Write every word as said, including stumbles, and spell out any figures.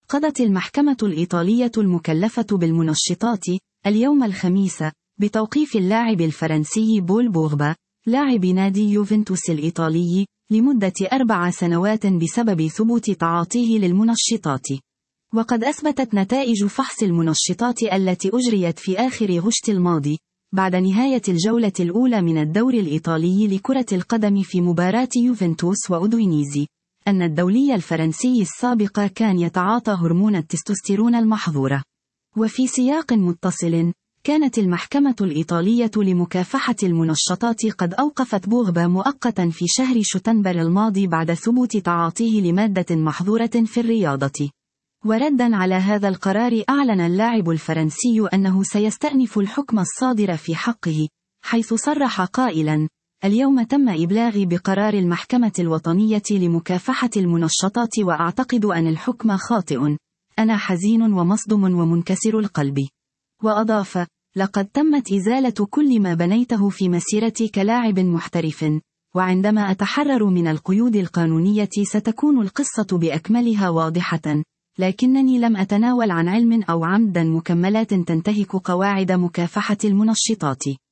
قضت المحكمة الإيطالية المكلفة بالمنشطات اليوم الخميس بتوقيف اللاعب الفرنسي بول بوغبا لاعب نادي يوفنتوس الإيطالي لمدة أربع سنوات بسبب ثبوت تعاطيه للمنشطات. وقد أثبتت نتائج فحص المنشطات التي أجريت في آخر غشت الماضي بعد نهاية الجولة الأولى من الدور الإيطالي لكرة القدم في مباراة يوفنتوس وأودوينيزي أن الدولي الفرنسي السابق كان يتعاطى هرمون التستوستيرون المحظور. وفي سياق متصل، كانت المحكمة الإيطالية لمكافحة المنشطات قد أوقفت بوغبا مؤقتا في شهر شتنبر الماضي بعد ثبوت تعاطيه لمادة محظورة في الرياضة. وردا على هذا القرار، أعلن اللاعب الفرنسي أنه سيستأنف الحكم الصادر في حقه، حيث صرح قائلا: اليوم تم إبلاغي بقرار المحكمة الوطنية لمكافحة المنشطات وأعتقد أن الحكم خاطئ. أنا حزين ومصدوم ومنكسر القلب. وأضاف: لقد تمت إزالة كل ما بنيته في مسيرتي كلاعب محترف، وعندما أتحرر من القيود القانونية ستكون القصة بأكملها واضحة، لكنني لم أتناول عن علم أو عمدا مكملات تنتهك قواعد مكافحة المنشطات.